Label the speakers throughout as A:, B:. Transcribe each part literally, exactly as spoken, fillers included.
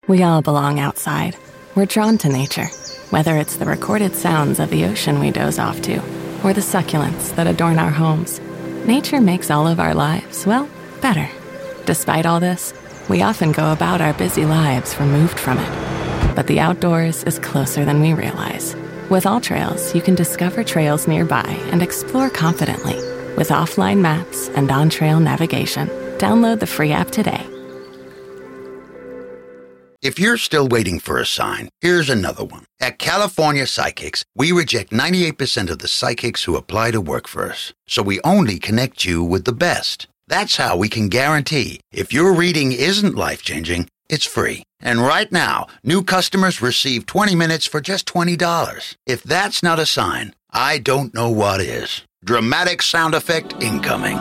A: We all belong outside. We're drawn to nature, whether it's the recorded sounds of the ocean we doze off to, or the succulents that adorn our homes. Nature makes all of our lives, well, better. Despite all this, we often go about our busy lives removed from it. But the outdoors is closer than we realize. With AllTrails, you can discover trails nearby and explore confidently. With offline maps and on-trail navigation, download the free app today.
B: If you're still waiting for a sign, here's another one. At California Psychics, we reject ninety-eight percent of the psychics who apply to work for us. So we only connect you with the best. That's how we can guarantee if your reading isn't life-changing, it's free. And right now, new customers receive twenty minutes for just twenty dollars. If that's not a sign, I don't know what is. Dramatic sound effect incoming.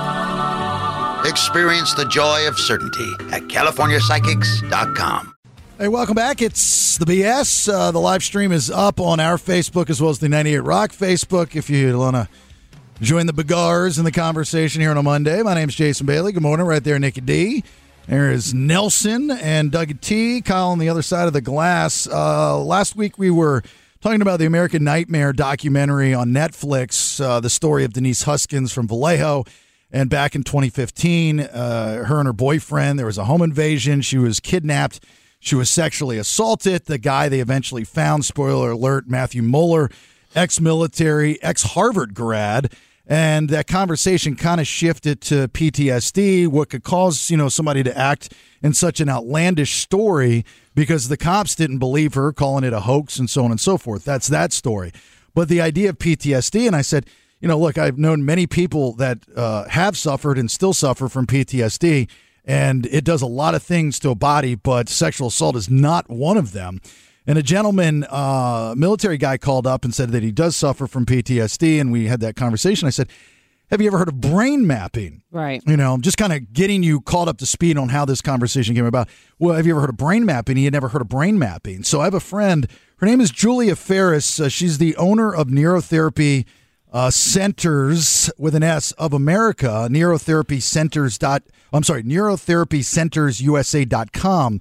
B: Experience the joy of certainty at California Psychics dot com.
C: Hey, welcome back. It's the B S. Uh, the live stream is up on our Facebook as well as the ninety-eight Rock Facebook if you want to join the Begars in the conversation here on a Monday. My name's Jason Bailey. Good morning. Right there, Nikki D. There is Nelson and Doug T. Kyle on the other side of the glass. Uh, last week we were talking about the American Nightmare documentary on Netflix, uh, the story of Denise Huskins from Vallejo. And back in twenty fifteen, uh, her and her boyfriend, there was a home invasion. She was kidnapped. She was sexually assaulted. The guy they eventually found, spoiler alert, Matthew Mueller, ex-military, ex-Harvard grad. And that conversation kind of shifted to P T S D, what could cause, you know, somebody to act in such an outlandish story because the cops didn't believe her, calling it a hoax and so on and so forth. That's that story. But the idea of P T S D, and I said, you know, look, I've known many people that uh, have suffered and still suffer from P T S D, and it does a lot of things to a body, but sexual assault is not one of them. And a gentleman, uh, military guy, called up and said that he does suffer from P T S D, and we had that conversation. I said, have you ever heard of brain mapping?
D: Right.
C: You know, I'm just kind of getting you caught up to speed on how this conversation came about. Well, have you ever heard of brain mapping? He had never heard of brain mapping. So I have a friend. Her name is Julia Ferris. Uh, she's the owner of Neurotherapy Uh, Centers with an S of America, neurotherapy centers dot, I'm sorry, neurotherapy centers U S A dot com.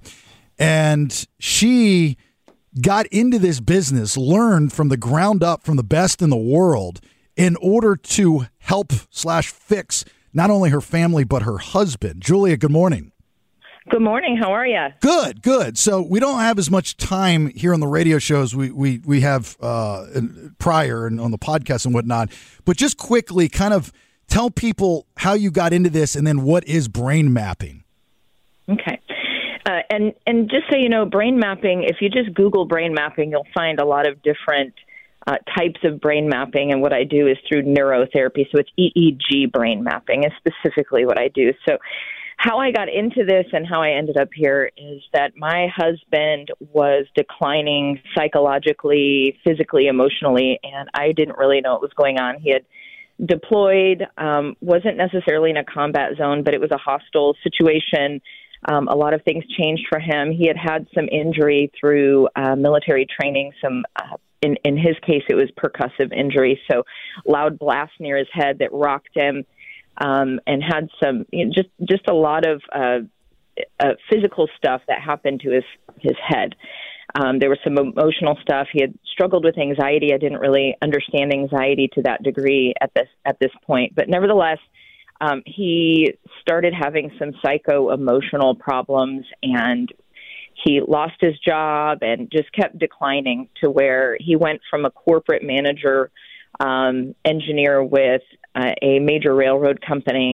C: And she got into this business, learned from the ground up from the best in the world in order to help slash fix not only her family, but her husband. Julia, good morning.
E: Good morning. How are you?
C: Good, good. So we don't have as much time here on the radio shows we we we have uh, prior and on the podcast and whatnot. But just quickly, kind of tell people how you got into this, and then what is brain mapping.
E: Okay, uh, and and just so you know, brain mapping. If you just Google brain mapping, you'll find a lot of different uh, types of brain mapping. And what I do is through neurotherapy. So it's E E G brain mapping is specifically what I do. So how I got into this and how I ended up here is that my husband was declining psychologically, physically, emotionally, and I didn't really know what was going on. He had deployed, um, wasn't necessarily in a combat zone, but it was a hostile situation. Um, a lot of things changed for him. He had had some injury through uh, military training, some uh, in, in his case, it was percussive injury, so loud blast near his head that rocked him. Um, and had some, you know, just just a lot of uh, uh, physical stuff that happened to his his head. Um, there was some emotional stuff. He had struggled with anxiety. I didn't really understand anxiety to that degree at this at this point, but nevertheless, um, he started having some psycho-emotional problems, and he lost his job and just kept declining to where he went from a corporate manager um, engineer with Uh, a major railroad company.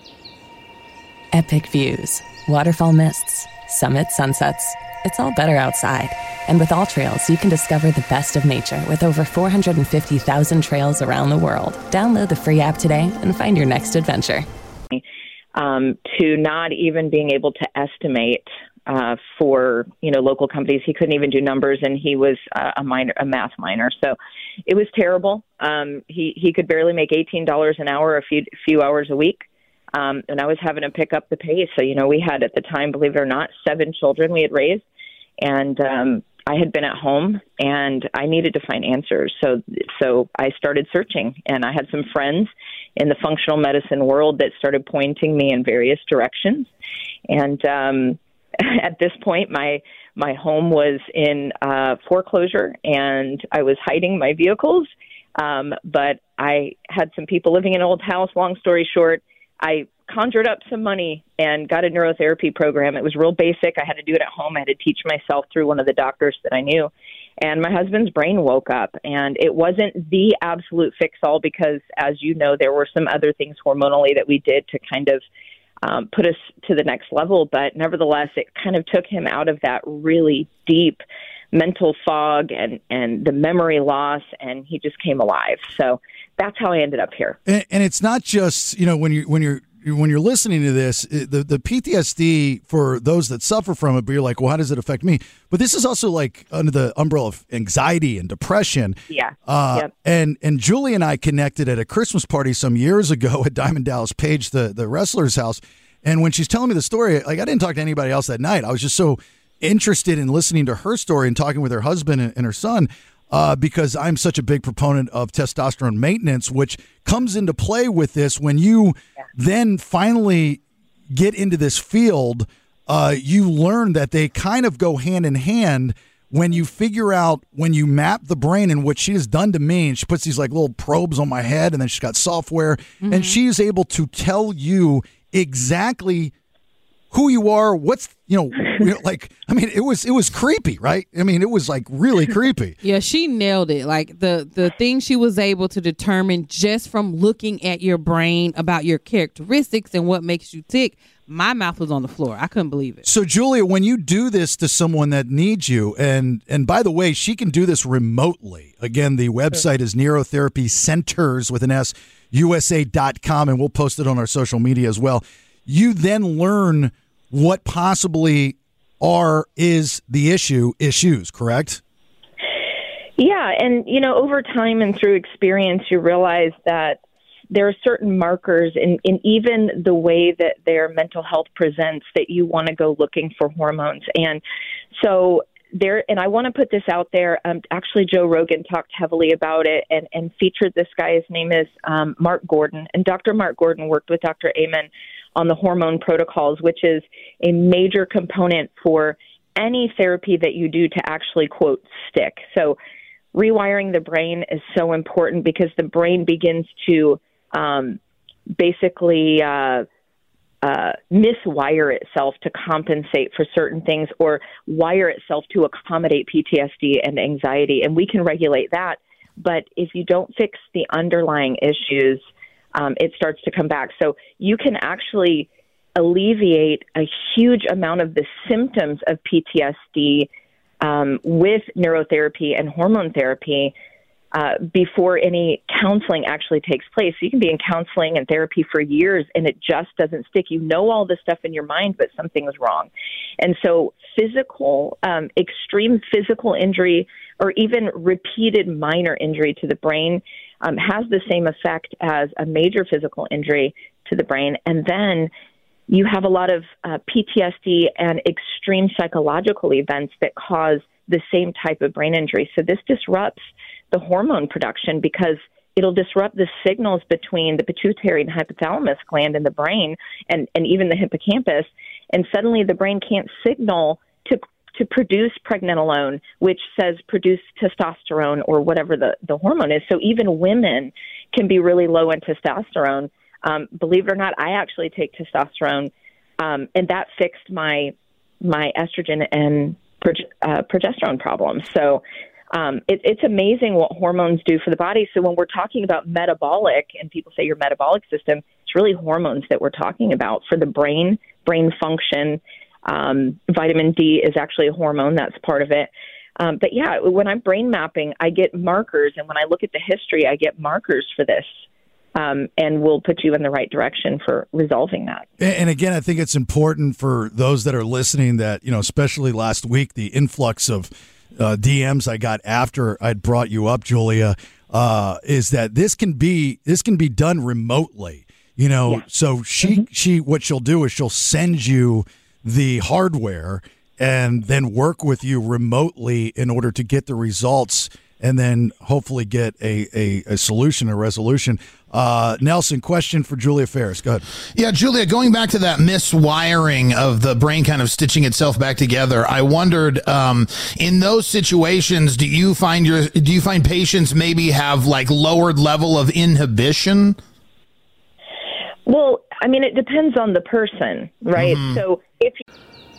A: Epic views, waterfall mists, summit sunsets. It's all better outside. And with AllTrails, you can discover the best of nature with over four hundred fifty thousand trails around the world. Download the free app today and find your next adventure.
E: Um, to not even being able to estimate uh, for, you know, local companies. He couldn't even do numbers, and he was uh, a minor, a math minor. So it was terrible. Um, he, he could barely make eighteen dollars an hour, a few, few hours a week. Um, and I was having to pick up the pace. So, you know, we had at the time, believe it or not, seven children we had raised. And um, I had been at home, and I needed to find answers. So, so I started searching, and I had some friends in the functional medicine world that started pointing me in various directions. And um, at this point, my my home was in uh, foreclosure, and I was hiding my vehicles. Um, but I had some people living in an old house. Long story short, I conjured up some money and got a neurotherapy program. It was real basic. I had to do it at home. I had to teach myself through one of the doctors that I knew. And my husband's brain woke up. And it wasn't the absolute fix-all because, as you know, there were some other things hormonally that we did to kind of um, put us to the next level. But nevertheless, it kind of took him out of that really deep mental fog and, and the memory loss, and he just came alive. So that's how I ended up here.
C: And, and it's not just, you know, when you when you're when you're listening to this, the the P T S D for those that suffer from it, but you're like, well, how does it affect me? But this is also like under the umbrella of anxiety and depression.
E: Yeah.
C: Uh,
E: yep.
C: And and Julie and I connected at a Christmas party some years ago at Diamond Dallas Page, the the wrestler's house. And when she's telling me the story, like I didn't talk to anybody else that night. I was just so interested in listening to her story and talking with her husband and, and her son uh, because I'm such a big proponent of testosterone maintenance, which comes into play with this when you yeah. then finally get into this field. Uh, you learn that they kind of go hand in hand when you figure out, when you map the brain, and what she has done to me, and she puts these like little probes on my head, and then she's got software, mm-hmm. and she's able to tell you exactly who you are, what's, you know, you know, like, I mean, it was, it was creepy, right? I mean, it was like really creepy.
D: Yeah, she nailed it. Like the, the thing she was able to determine just from looking at your brain about your characteristics and what makes you tick, my mouth was on the floor. I couldn't believe it.
C: So, Julia, when you do this to someone that needs you, and and by the way, she can do this remotely. Again, the website is Neurotherapy Centers with an S, U S A dot com, and we'll post it on our social media as well. You then learn what possibly are is the issue issues, correct?
E: Yeah, and you know, over time and through experience, you realize that there are certain markers in, in even the way that their mental health presents that you want to go looking for hormones. And so there, and I want to put this out there. Um, actually, Joe Rogan talked heavily about it and, and featured this guy. His name is um, Mark Gordon. And Doctor Mark Gordon worked with Doctor Amen on the hormone protocols, which is a major component for any therapy that you do to actually, quote, stick. So rewiring the brain is so important because the brain begins to um, basically uh, uh, miswire itself to compensate for certain things or wire itself to accommodate P T S D and anxiety. And we can regulate that. But if you don't fix the underlying issues, um, it starts to come back. So you can actually alleviate a huge amount of the symptoms of P T S D um, with neurotherapy and hormone therapy uh, before any counseling actually takes place. So you can be in counseling and therapy for years and it just doesn't stick. You know all this stuff in your mind, but something is wrong. And so physical, um, extreme physical injury or even repeated minor injury to the brain um, has the same effect as a major physical injury to the brain. And then you have a lot of uh, P T S D and extreme psychological events that cause the same type of brain injury. So this disrupts the hormone production because it'll disrupt the signals between the pituitary and hypothalamus gland in the brain and, and even the hippocampus. And suddenly the brain can't signal to to produce pregnenolone, which says produce testosterone or whatever the, the hormone is. So even women can be really low in testosterone. Um, believe it or not, I actually take testosterone, um, and that fixed my my estrogen and prog- uh, progesterone problems. So um, it, it's amazing what hormones do for the body. So when we're talking about metabolic, and people say your metabolic system, it's really hormones that we're talking about for the brain, brain function. Um, vitamin D is actually a hormone that's part of it. Um, but yeah, when I'm brain mapping, I get markers, and when I look at the history, I get markers for this. Um, and we'll put you in the right direction for resolving that.
C: And again, I think it's important for those that are listening that, you know, especially last week, the influx of uh, D Ms I got after I'd brought you up, Julia, uh, is that this can be this can be done remotely. You know, yeah. so she mm-hmm. she what she'll do is she'll send you the hardware and then work with you remotely in order to get the results and then hopefully get a, a, a solution, a resolution. Uh, Nelson, question for Julia Ferris. Go ahead.
F: Yeah, Julia, going back to that miswiring of the brain kind of stitching itself back together, I wondered, um, in those situations, do you find your do you find patients maybe have like lowered level of inhibition?
E: Well, I mean, it depends on the person, right? Mm-hmm. So if you-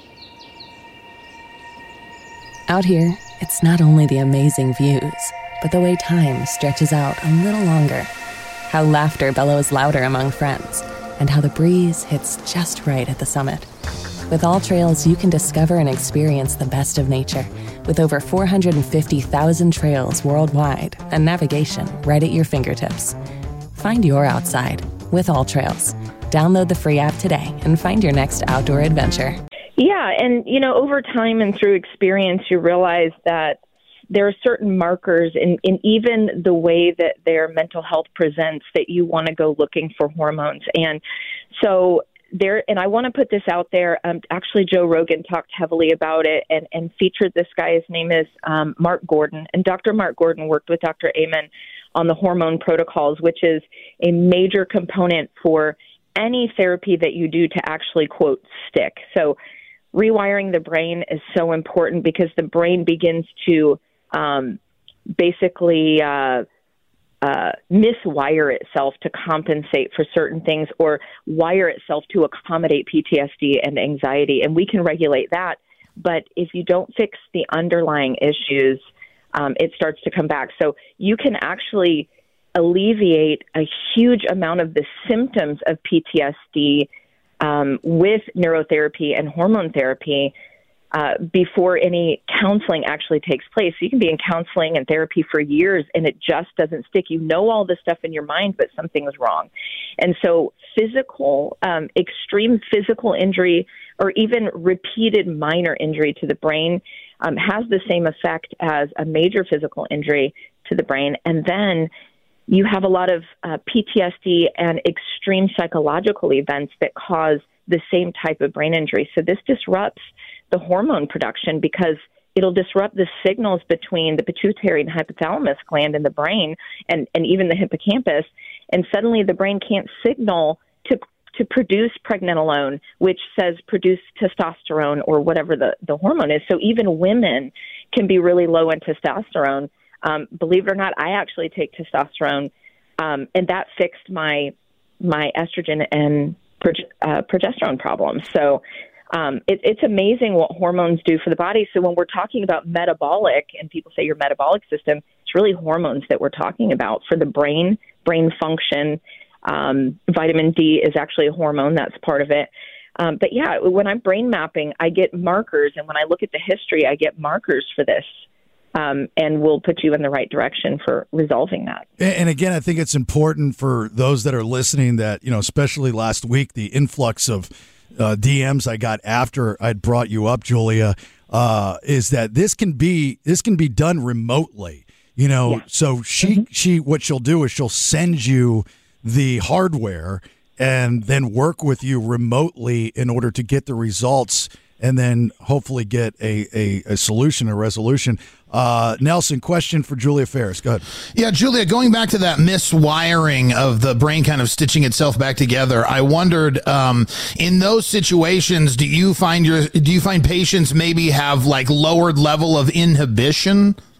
A: Out here, it's not only the amazing views, but the way time stretches out a little longer. How laughter bellows louder among friends, and how the breeze hits just right at the summit. With All Trails, you can discover and experience the best of nature, with over four hundred fifty thousand trails worldwide and navigation right at your fingertips. Find your outside with All Trails. Download the free app today and find your next outdoor adventure.
E: Yeah, and, you know, over time and through experience, you realize that there are certain markers in, in even the way that their mental health presents that you want to go looking for hormones. And so there, and I want to put this out there. Um, actually, Joe Rogan talked heavily about it and, and featured this guy. His name is um, Mark Gordon. And Doctor Mark Gordon worked with Doctor Amen on the hormone protocols, which is a major component for any therapy that you do to actually, quote, stick. So rewiring the brain is so important because the brain begins to Um, basically uh, uh, miswire itself to compensate for certain things or wire itself to accommodate P T S D and anxiety. And we can regulate that. But if you don't fix the underlying issues, um, it starts to come back. So you can actually alleviate a huge amount of the symptoms of P T S D um, with neurotherapy and hormone therapy Uh, before any counseling actually takes place. So you can be in counseling and therapy for years and it just doesn't stick. You know all this stuff in your mind, but something is wrong. And so physical, um, extreme physical injury or even repeated minor injury to the brain um, has the same effect as a major physical injury to the brain. And then you have a lot of uh, P T S D and extreme psychological events that cause the same type of brain injury. So this disrupts the hormone production because it'll disrupt the signals between the pituitary and hypothalamus gland in the brain and, and even the hippocampus. And suddenly the brain can't signal to to produce pregnenolone, which says produce testosterone or whatever the, the hormone is. So even women can be really low in testosterone. Um, believe it or not, I actually take testosterone, um, and that fixed my my estrogen and prog- uh, progesterone problems. So Um, it, it's amazing what hormones do for the body. So when we're talking about metabolic and people say your metabolic system, it's really hormones that we're talking about for the brain, brain function. Um, vitamin D is actually a hormone. That's part of it. Um, but yeah, when I'm brain mapping, I get markers. And when I look at the history, I get markers for this. Um, and we'll put you in the right direction for resolving that.
C: And again, I think it's important for those that are listening that, you know, especially last week, the influx of Uh, D Ms I got after I'd brought you up, Julia, uh, is that this can be this can be done remotely. You know, yeah. so she mm-hmm. she what she'll do is she'll send you the hardware and then work with you remotely in order to get the results and then hopefully get a a, a solution, a resolution. Uh, Nelson, question for Julia Ferris. Go ahead.
F: Yeah, Julia, going back to that miswiring of the brain kind of stitching itself back together, I wondered, um, in those situations, do you find your do you find patients maybe have like lowered level of inhibition?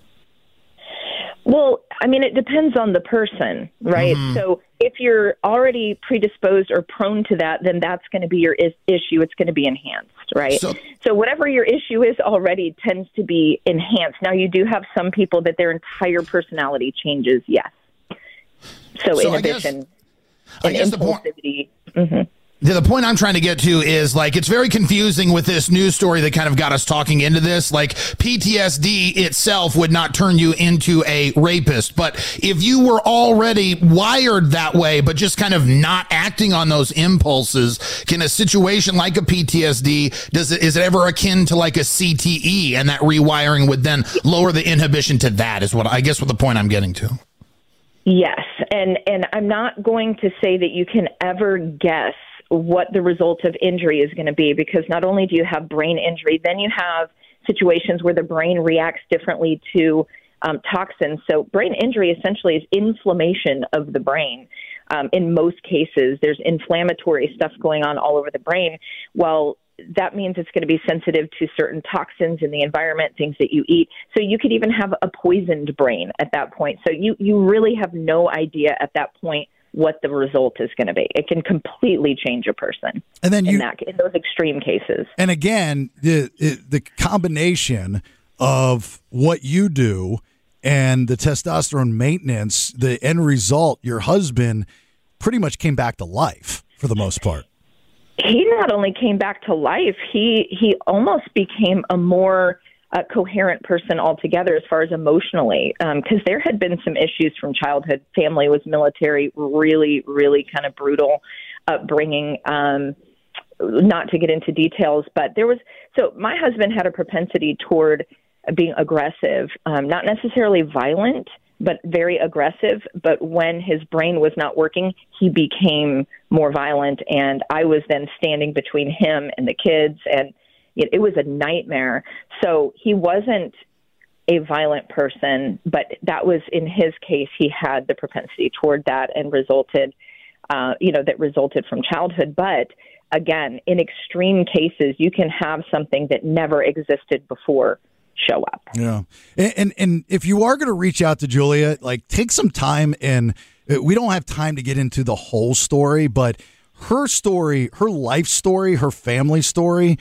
E: Well, I mean, it depends on the person, right? Mm-hmm. So if you're already predisposed or prone to that, then that's going to be your is- issue. It's going to be enhanced, right? So, so whatever your issue is already tends to be enhanced. Now, you do have some people that their entire personality changes, yes. So, so inhibition I guess, and I guess impulsivity. The point- mm-hmm.
F: The point I'm trying to get to is, like, it's very confusing with this news story that kind of got us talking into this. Like, P T S D itself would not turn you into a rapist. But if you were already wired that way, but just kind of not acting on those impulses, can a situation like a P T S D, does it, is it ever akin to like a C T E? And that rewiring would then lower the inhibition to that is what I guess what the point I'm getting to.
E: Yes. And, and I'm not going to say that you can ever guess what the result of injury is going to be, because not only do you have brain injury, then you have situations where the brain reacts differently to um, toxins. So brain injury essentially is inflammation of the brain. Um, in most cases, there's inflammatory stuff going on all over the brain. Well, that means it's going to be sensitive to certain toxins in the environment, things that you eat. So you could even have a poisoned brain at that point. So you, you really have no idea at that point what the result is going to be. It can completely change a person. And then you, in, that, in those extreme cases.
C: And again, the the combination of what you do and the testosterone maintenance, the end result, your husband pretty much came back to life for the most part.
E: He not only came back to life, he he almost became a more uh, coherent person altogether as far as emotionally, because um, there had been some issues from childhood. Family was military, really, really kind of brutal upbringing. Um, not to get into details, but there was, so my husband had a propensity toward being aggressive, um, not necessarily violent, but very aggressive. But when his brain was not working, he became more violent. And I was then standing between him and the kids. And it, it was a nightmare. So he wasn't a violent person, but that was, in his case, he had the propensity toward that and resulted, uh, you know, that resulted from childhood. But again, in extreme cases, you can have something that never existed before show up.
C: Yeah. And, and and if you are going to reach out to Julia, like, take some time, and we don't have time to get into the whole story, but her story, her life story, her family story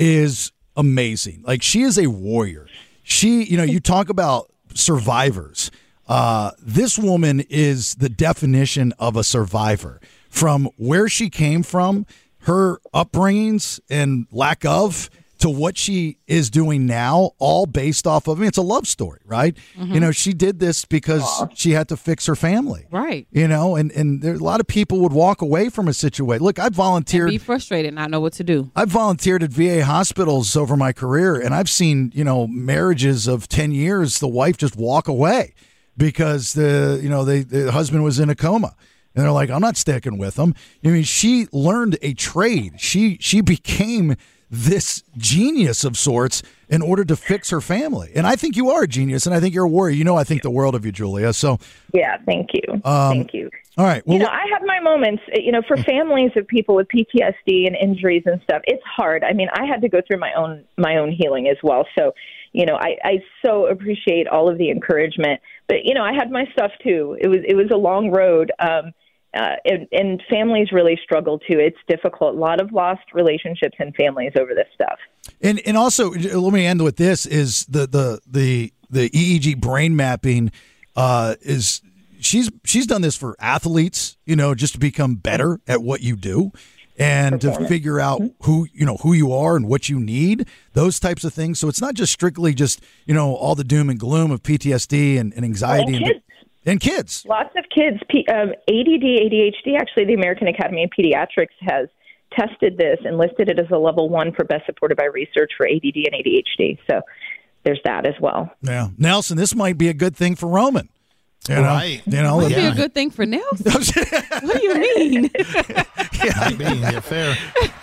C: is amazing. Like, she is a warrior. She, you know, you talk about survivors. Uh, this woman is the definition of a survivor. From where she came from, her upbringings and lack of, to what she is doing now, all based off of, I mean, it's a love story, right? Mm-hmm. You know, she did this because Aww. she had to fix her family.
D: Right.
C: You know, and, and there, a lot of people would walk away from a situation. Look, I've volunteered.
D: And be frustrated, not know what to do.
C: I've volunteered at V A hospitals over my career, and I've seen, you know, marriages of ten years, the wife just walk away because the, you know, they, the husband was in a coma. And they're like, I'm not sticking with him. I mean, she learned a trade. She She became this genius of sorts in order to fix her family. And I think you are a genius, and I think you're a warrior. You know, I think the world of you, Julia. So
E: yeah, thank you. Um, thank you.
C: All right.
E: Well, you know, I have my moments, you know, for families of people with P T S D and injuries and stuff, it's hard. I mean, I had to go through my own, my own healing as well. So, you know, I, I so appreciate all of the encouragement, but, you know, I had my stuff too. It was, it was a long road. Um, Uh, and, and families really struggle too. It's difficult. A lot of lost relationships and families over this stuff.
C: And and also, let me end with this: is the the the the E E G brain mapping uh, is she's she's done this for athletes, you know, just to become better at what you do and to figure out who you know who you are and what you need, those types of things. So it's not just strictly just you know all the doom and gloom of P T S D and, and anxiety.
E: And
C: and
E: kids.
C: And kids.
E: Lots of kids. P- um, A D D, A D H D, actually, the American Academy of Pediatrics has tested this and listed it as a level one for best supported by research for A D D and A D H D. So there's that as well.
C: Yeah. Nelson, this might be a good thing for Roman. You know,
F: right.
C: You know,
D: it would
C: yeah.
D: be a good thing for Nelson. What do you mean?
F: yeah, being fair.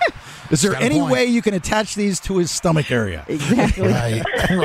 C: Is there any way you can attach these to his stomach area?
D: Exactly.
F: Right.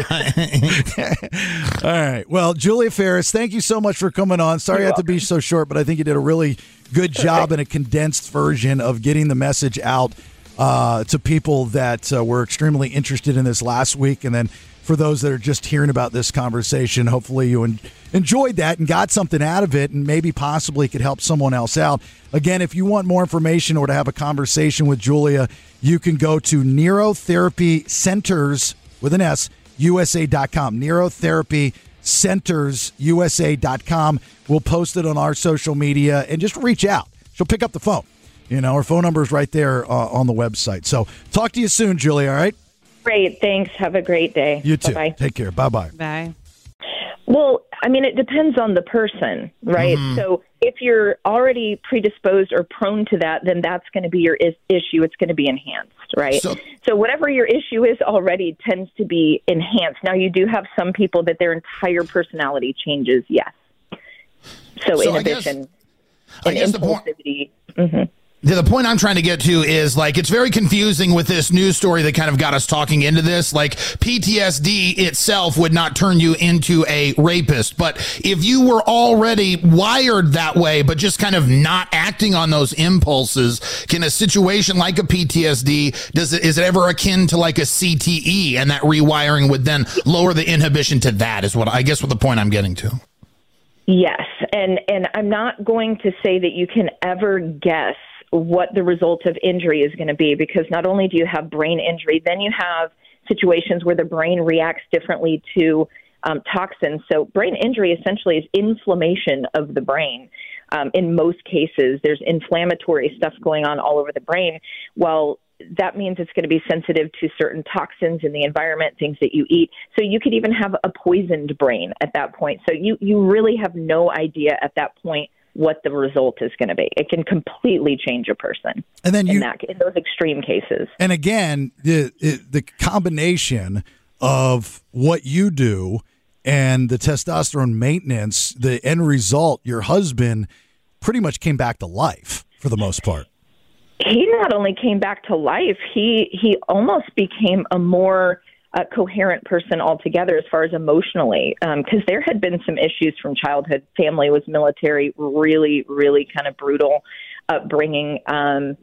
F: right.
C: All right. Well, Julia Ferris, thank you so much for coming on. Sorry I had to be so short, but I think you did a really good job in a condensed version of getting the message out uh, to people that uh, were extremely interested in this last week. And then for those that are just hearing about this conversation, hopefully you en- enjoyed that and got something out of it and maybe possibly could help someone else out. Again, if you want more information or to have a conversation with Julia, you can go to Neurotherapy Centers with an S, U S A dot com. Neurotherapy Centers, U S A dot com. We'll post it on our social media and just reach out. She'll pick up the phone. You know, her phone number is right there uh, on the website. So talk to you soon, Julia, all right?
E: Great. Thanks. Have a great day.
C: You too.
E: Bye-bye.
C: Take care. Bye-bye.
D: Bye.
E: Well, I mean, it depends on the person, right? Mm-hmm. So if you're already predisposed or prone to that, then that's going to be your is- issue. It's going to be enhanced, right? So, so whatever your issue is already tends to be enhanced. Now, you do have some people that their entire personality changes, yes. So,
F: so
E: inhibition
F: I guess,
E: and
F: I guess
E: impulsivity.
F: The point,
E: mm-hmm.
F: The, the point I'm trying to get to is, like, it's very confusing with this news story that kind of got us talking into this. Like, P T S D itself would not turn you into a rapist. But if you were already wired that way, but just kind of not acting on those impulses, can a situation like a P T S D, does it, is it ever akin to like a C T E? And that rewiring would then lower the inhibition to that, is what I guess what the point I'm getting to.
E: Yes. And, and I'm not going to say that you can ever guess what the result of injury is going to be, because not only do you have brain injury, then you have situations where the brain reacts differently to um, toxins. So brain injury essentially is inflammation of the brain. Um, in most cases, there's inflammatory stuff going on all over the brain. Well, that means it's going to be sensitive to certain toxins in the environment, things that you eat. So you could even have a poisoned brain at that point. So you, you really have no idea at that point what the result is going to be. It can completely change a person. And then you, in, that, in those extreme cases.
C: And again, the the combination of what you do and the testosterone maintenance, the end result, your husband pretty much came back to life for the most part.
E: He not only came back to life, he he almost became a more a coherent person altogether as far as emotionally, because um, there had been some issues from childhood. Family was military, really, really kind of brutal upbringing. Um,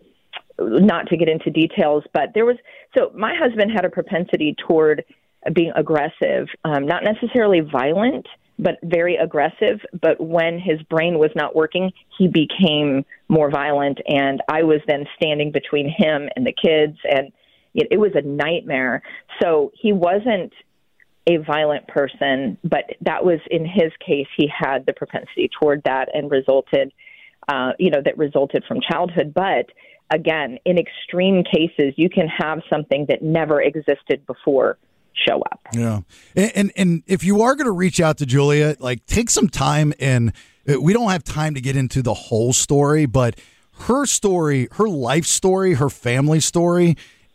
E: not to get into details, but there was, so my husband had a propensity toward being aggressive, um, not necessarily violent, but very aggressive. But when his brain was not working, he became more violent. And I was then standing between him and the kids, and It, it was a nightmare. So he wasn't a violent person, but that was, in his case, he had the propensity toward that and resulted, uh, you know, that resulted from childhood. But again, in extreme cases, you can have something that never existed before show up.
C: Yeah. And, and, and if you are going to reach out to Julia, like, take some time, and we don't have time to get into the whole story, but her story, her life story, her family story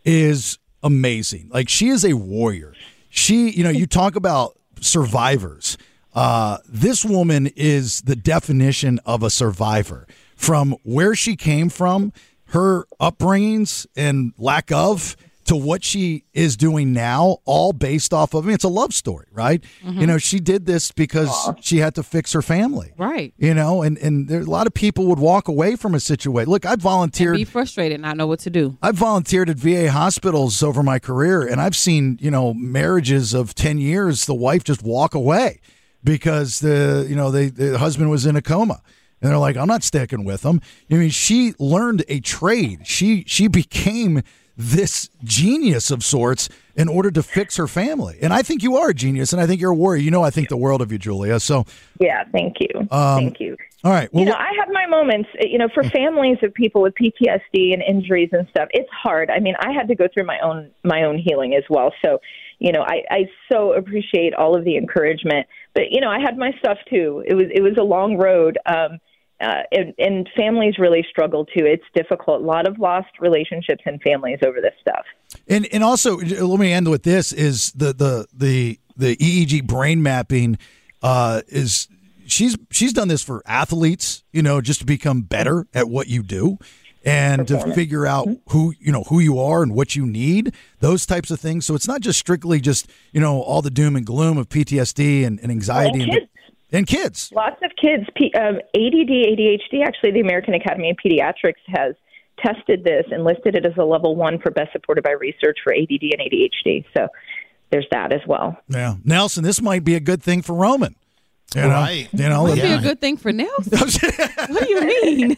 C: is amazing. Like, she is a warrior. She, you know, you talk about survivors. Uh, this woman is the definition of a survivor. From where she came from, her upbringings and lack of, to what she is doing now, all based off of, I mean, it's a love story, right? Mm-hmm. You know, she did this because Aww. she had to fix her family.
D: Right.
C: You know, and, and there, a lot of people would walk away from a situation. Look, I volunteered.
D: And be frustrated, not know what to do.
C: I've volunteered at V A hospitals over my career, and I've seen, you know, marriages of ten years, the wife just walk away because the, you know, they, the husband was in a coma. And they're like, I'm not sticking with him. I mean, she learned a trade. She she became this genius of sorts in order to fix her family. And I think you are a genius, and I think you're a warrior. You know, I think the world of you, Julia. So
E: yeah, thank you. Um, thank you.
C: All right.
E: Well, you know, I have my moments, you know, for families of people with P T S D and injuries and stuff. It's hard. I mean, I had to go through my own my own healing as well. So, you know, I, I so appreciate all of the encouragement. But, you know, I had my stuff too. It was it was a long road. Um, Uh, and, and families really struggle too. It's difficult. A lot of lost relationships and families over this stuff.
C: And and also, let me end with this: is the the the the E E G brain mapping uh, is she's she's done this for athletes, you know, just to become better at what you do and to figure out who you know who you are and what you need, those types of things. So it's not just strictly just you know all the doom and gloom of P T S D and, and anxiety.
E: And
C: and, And kids.
E: Lots of kids. P- um, A D D, A D H D, actually, the American Academy of Pediatrics has tested this and listed it as a level one for best supported by research for A D D and A D H D. So there's that as well.
C: Yeah. Nelson, this might be a good thing for Roman. You know,
F: right.
C: You know,
D: might
C: yeah.
D: be a good thing for Nelson. What do you mean?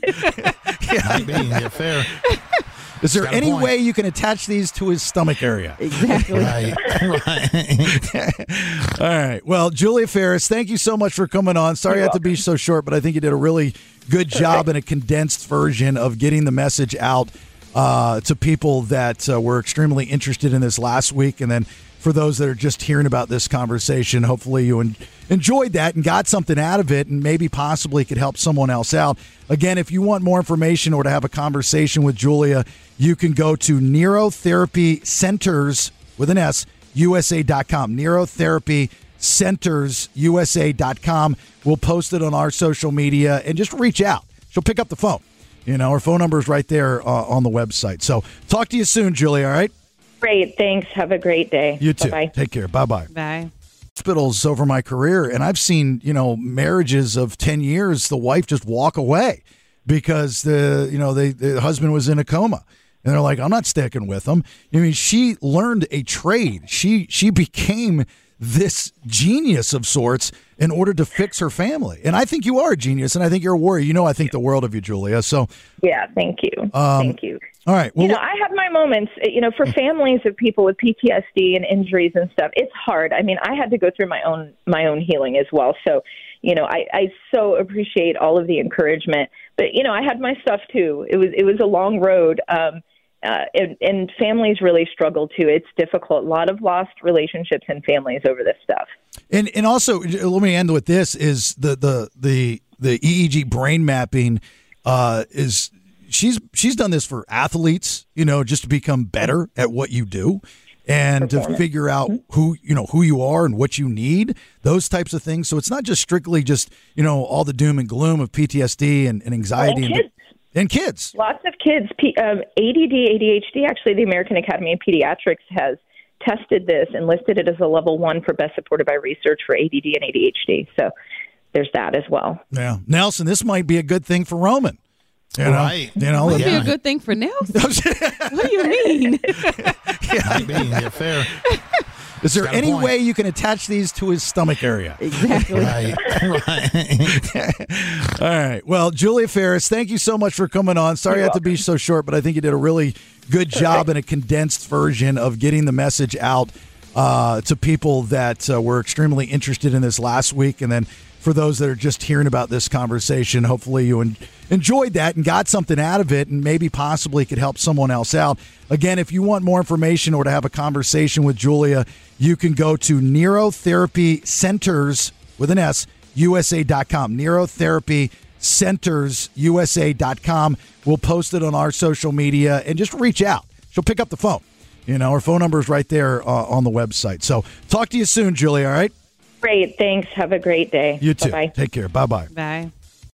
F: yeah, yeah, fair.
C: Is there any way you can attach these to his stomach area?
D: Exactly.
F: Right. right.
C: All right. Well, Julia Ferris, thank you so much for coming on. Sorry I had to be so short, but I think you did a really good job in a condensed version of getting the message out uh, to people that uh, were extremely interested in this last week. And then for those that are just hearing about this conversation, hopefully you en- enjoyed that and got something out of it and maybe possibly could help someone else out. Again, if you want more information or to have a conversation with Julia, you can go to Neurotherapy Centers with an S, U S A dot com. Neurotherapy Centers, U S A dot com. We'll post it on our social media and just reach out. She'll pick up the phone. You know, her phone number is right there uh, on the website. So talk to you soon, Julie, all right?
E: Great. Thanks. Have a great day.
C: You too.
E: Bye-bye.
C: Take care. Bye-bye.
D: Bye.
C: Hospitals over my career, and I've seen, you know, marriages of ten years, the wife just walk away because the, you know, they, the husband was in a coma. And they're like, I'm not sticking with him. I mean, she learned a trade. She she became this genius of sorts in order to fix her family. And I think you are a genius, and I think you're a warrior. You know, I think the world of you, Julia. So,
E: yeah, thank you.
C: Um,
E: thank you.
C: All right. Well,
E: you know, I have my moments, you know, for families of people with P T S D and injuries and stuff. It's hard. I mean, I had to go through my own my own healing as well. So, you know, I, I so appreciate all of the encouragement. But, you know, I had my stuff, too. It was it was a long road. Um Uh, and, and families really struggle too. It's difficult. A lot of lost relationships and families over this stuff.
C: And and also, let me end with this: is the the the the E E G brain mapping uh, is she's she's done this for athletes, you know, just to become better at what you do and to figure out who you know who you are and what you need, those types of things. So it's not just strictly just you know all the doom and gloom of P T S D and, and anxiety.
E: And
C: and
E: kids.
C: And kids.
E: Lots of kids. P- um, A D D, A D H D, actually, the American Academy of Pediatrics has tested this and listed it as a level one for best supported by research for A D D and A D H D. So there's that as well.
C: Yeah. Nelson, this might be a good thing for Roman. You know,
F: right.
C: You know,
D: Would
F: yeah.
D: be a good thing for Nelson. What do you mean?
F: I mean, yeah, fair.
C: Is there
F: Got a
C: any
F: point.
C: way you can attach these to his stomach area?
D: Exactly.
F: Right. right.
C: All right. Well, Julia Ferris, thank you so much for coming on. Sorry I had to be so short, but I think you did a really good job in a condensed version of getting the message out uh, to people that uh, were extremely interested in this last week. And then for those that are just hearing about this conversation, hopefully you en- enjoyed that and got something out of it and maybe possibly could help someone else out. Again, if you want more information or to have a conversation with Julia, you can go to Neurotherapy Centers with an S, U S A dot com. Neurotherapy Centers, U S A dot com. We'll post it on our social media and just reach out. She'll pick up the phone. You know, her phone number is right there uh, on the website. So talk to you soon, Julia, all right?
E: Great. Thanks. Have a great day.
C: You too.
E: Bye-bye.
C: Take care. Bye-bye.
D: Bye.